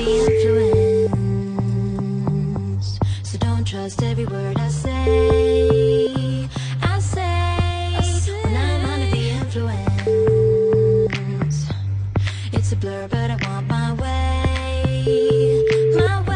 the influence, so don't trust every word I say. I say when I'm under the influence, it's a blur, but I want my way, my way.